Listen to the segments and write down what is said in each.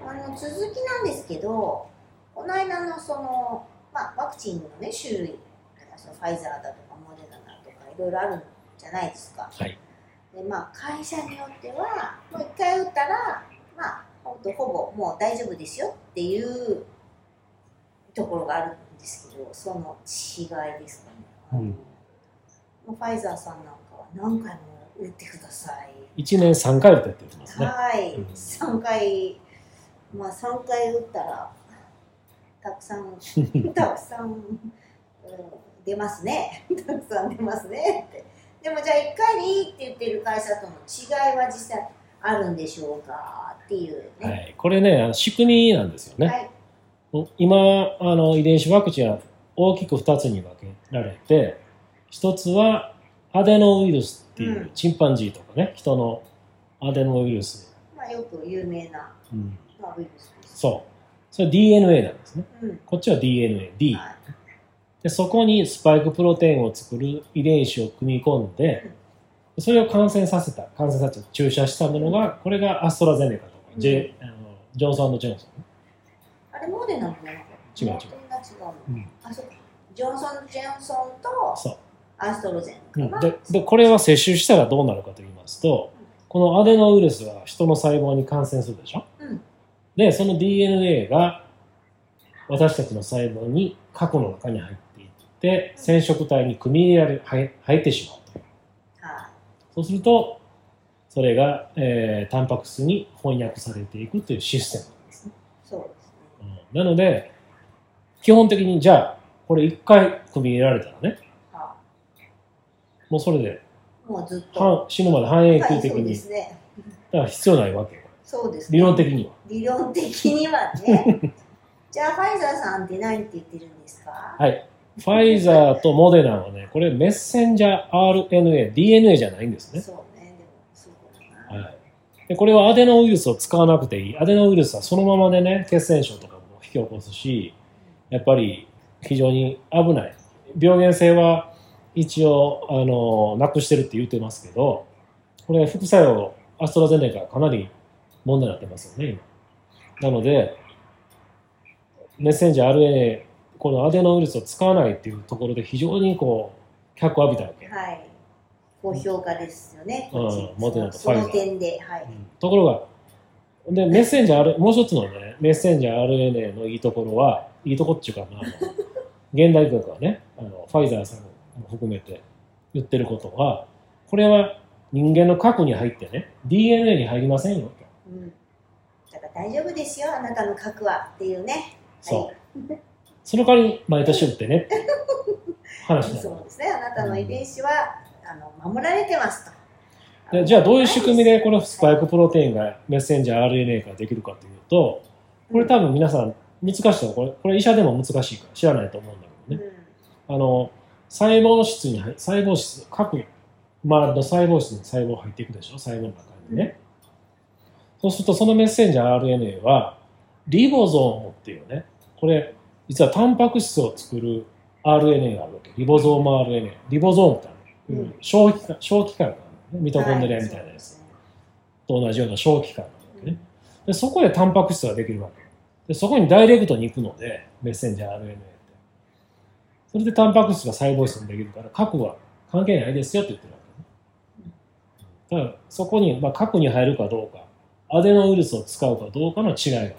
続きなんですけど、この間のワクチンのね、種類、ファイザーだとかモデルナだとかいろいろあるじゃないですか。 はい。 で、会社によっては、もう1回打ったら、ほぼもう大丈夫ですよっていうところがあるんですけど、その違いですかね。ファイザーさんなんかは何回も打ってください。 1年3回打ってって言ってますね。 はい、3回、3回打ったら、たくさん出ますね。たくさん出ますねって。でもじゃあ1回でいいって言ってる会社との違いは実際あるんでしょうかっていうね。 はい、これね、仕組みなんですよね。はい、今遺伝子ワクチンは大きく2つに分けられて、1つはアデノウイルスっていう、チンパンジーとかね、人のアデノウイルス。 よく有名な、ウイルスです。 そう。それ DNA なんですね。こっちは DNA、D。はい、でそこにスパイクプロテインを作る遺伝子を組み込んで、それを感染させて注射したものが、これがアストラゼネカとか、ジョンソン&ジョンソン。 あれモデルナもね、 違う。 そうか。ジョンソン&ジョンソンとアストロゼネカ。 でこれは接種したらどうなるかと言いますと、このアデノウイルスは人の細胞に感染するでしょ。で、その DNA が私たちの細胞に核の中に入っていって染色体に組み入れられ入ってしまうと。そうするとそれが、タンパク質に翻訳されていくというシステムなんですね。 そうですね。 なので基本的にじゃあこれ1回組み入れられたらね、もうそれでもうずっと死ぬまで半永久的に、だから必要ないわけよ。 そうですね。 理論的には。 理論的にはね。じゃあファイザーさんって何って言ってるんですか？ はい。ファイザーとモデナはね、これメッセンジャー RNA、DNA じゃないんですね。 そうね、でもそうだな。 はい。で、これはアデノウイルスを使わなくていい。アデノウイルスはそのままでね、血栓症とかも引き起こすし、やっぱり非常に危ない。病原性は一応なくしてるって言ってますけど、これ副作用アストラゼネカかなり問題になってますよね、今。なのでメッセンジャー RNA、 このアデノウイルスを使わないっていうところで非常に脚を浴びたわけ。 はい。高評価ですよね。 モデナとファイザー。 その点で、はい。 ところがでメッセンジャーもう一つのねメッセンジャー RNA のいいところはいいとこっていうか現代医学はねファイザーさんも含めて言ってることは、これは人間の核に入ってね DNA に入りませんよと、 だから大丈夫ですよあなたの核はっていうね。 そう、その代わりに毎年打ってねって話なんです。 そうですね、あなたの遺伝子は、守られてますと。 でじゃあどういう仕組みでこのスパイクプロテインがメッセンジャー RNA ができるかというと、これ多分皆さん難しいのこれ医者でも難しいから知らないと思うんだけどね、細胞質に各周りの細胞質に細胞入っていくでしょ、細胞の中にね、そうするとそのメッセンジャー RNA はリボゾームっていうね、これ実はタンパク質を作る RNA があるわけ。リボゾーム RNA、 リボゾームってある、小器官ミトコンドリアみたいなやつと同じような小器官なわけね。でそこでタンパク質ができるわけで、そこにダイレクトに行くのでメッセンジャー RNA って、それでタンパク質が細胞質にできるから核は関係ないですよって言ってるわけね。だからそこに、核に入るかどうか、アデノウイルスを使うかどうかの違いがある、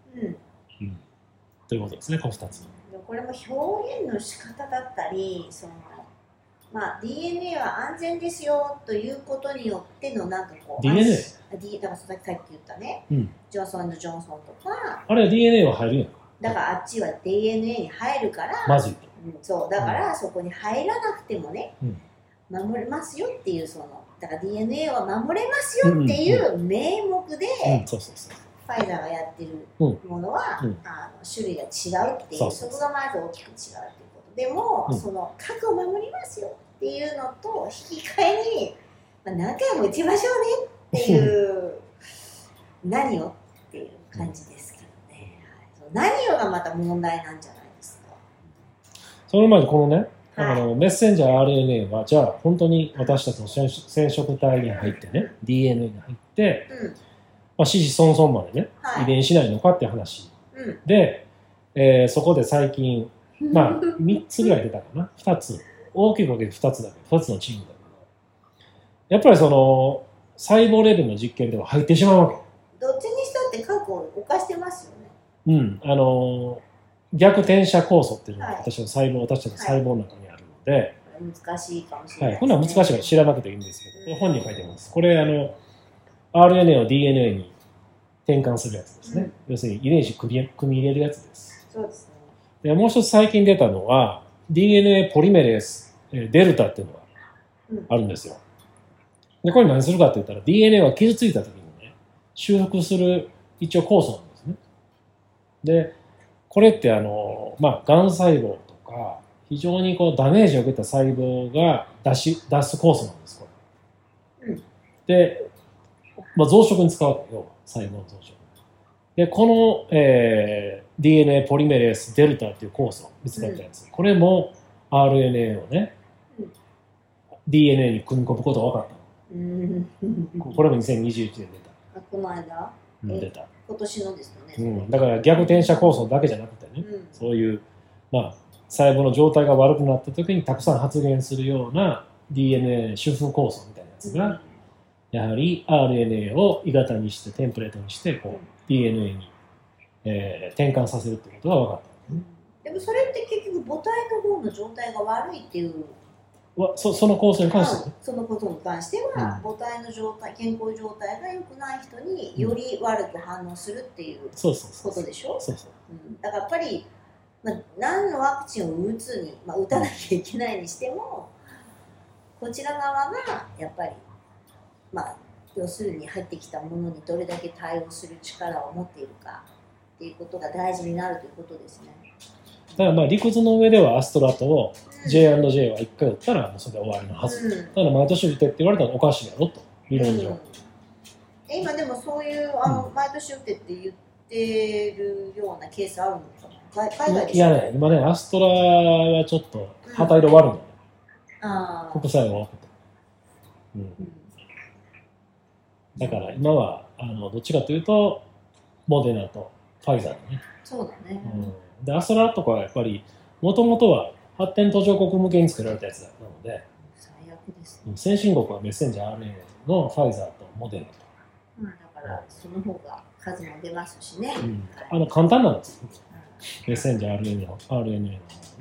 ということですね、この2つ。 これも表現の仕方だったり、DNA は安全ですよということによっての DNA？ だからさっき言ったね、ジョンソン&ジョンソンとか、 あれは DNA は入るやんか。 だからあっちは DNA に入るから、 まずいと。 そうだからそこに入らなくてもね、守れますよっていうだから DNA は守れますよっていう名目で、ファイザーがやってるものは、種類が違うっていう、そこがまず大きく違うっていうことでも、その核を守りますよっていうのと引き換えに、何回も打ちましょうねっていう何をっていう感じですけどね、何をがまた問題なんじゃないですか。 その前にこのね、メッセンジャー RNA はじゃあ本当に私たちの染色体に入ってね DNA に入って、 まあ、子々孫々までね、遺伝しないのかって話で、そこで最近、まあ、3つぐらい出たかな、2つ、大きく分けて2つだけど、2つのチームだけど、やっぱりその細胞レベルの実験では入ってしまうわけ。 どっちにしたって過去を犯してますよね。 逆転写酵素っていうのが私たちの細胞の中にあるので、 難しいかもしれないですね。 こんな難しいから知らなくていいんですけど、本に書いてます。これRNA を DNA に転換するやつですね。要するに遺伝子組み入れるやつです。 そうですね。 でもう一つ最近出たのは DNA ポリメレースデルタっていうのがあるんですよ。でこれ何するかって言ったら DNA が傷ついた時にね、修復する一応酵素なんですね。でこれってまあ、がん細胞とか非常にこうダメージを受けた細胞が出す酵素なんです、これ。で、まあ、増殖に使うわけよ、細胞の増殖。で、この、DNA ポリメレースデルタっていう酵素見つかったやつ、これも RNA をね、DNA に組み込むことが分かったの。これも2021年出た。 この間出た。 今年のですよね。 だから逆転写酵素だけじゃなくてね、そういう、まあ、細胞の状態が悪くなった時にたくさん発現するような DNA 修復酵素みたいなやつが、やはり RNA を鋳型にしてテンプレートにしてこう DNA に、転換させるってことが分かった、 でもそれって結局母体の方の状態が悪いっていうその酵素に関しては、 そのことに関しては、母体の状態、健康状態が良くない人により悪く反応するっていうことでしょ。だからやっぱり、まあ、何のワクチンを打つに、まあ、打たなきゃいけないにしても、こちら側がやっぱり、まあ、要するに入ってきたものにどれだけ対応する力を持っているかっていうことが大事になるということですね。 だからまあ理屈の上ではアストラと J&J は1回打ったらもうそれで終わりのはず、ただ毎年打てって言われたらおかしいやろと理論上、 今でもそういう毎年打てって言ってるようなケースあるんですか？海外でしょ？ いやね、今ねアストラはちょっと旗色悪いの、副作用が多くて、だから今はどっちかというとモデナとファイザーだね。 そうだね。 でアストラとかはやっぱりもともとは発展途上国向けに作られたやつなので、 最悪です、 先進国はメッセンジャー RNA のファイザーとモデナと。 だからその方が数も出ますしね。 簡単なんですよ、メッセンジャー RNA の方がね。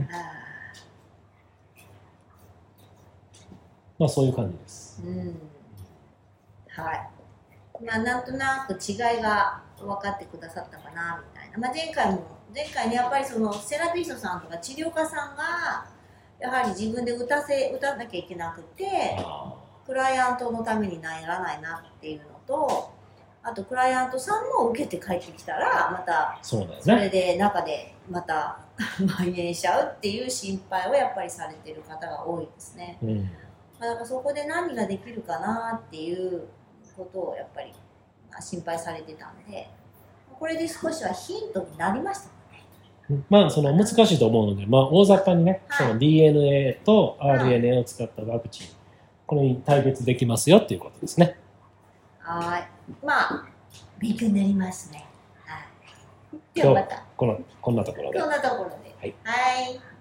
まあそういう感じです。 はい。まあなんとなく違いが分かってくださったかなみたいな。まあ前回ねやっぱりそのセラピストさんとか治療家さんがやはり自分で打たなきゃいけなくて、クライアントのためにならないなっていうのと、あとクライアントさんも受けて帰ってきたらまたそれで中でまた蔓延しちゃうっていう心配をやっぱりされてる方が多いですね。だからそこで何ができるかなっていうことをやっぱり心配されてたんで、これで少しはヒントになりましたかね。 まあその難しいと思うので、まあ、大雑把にね、その DNA と RNA を使ったワクチン、これに対決できますよっていうことですね。 はい。まあ勉強になりますね。 ではまたこんなところで。 はい。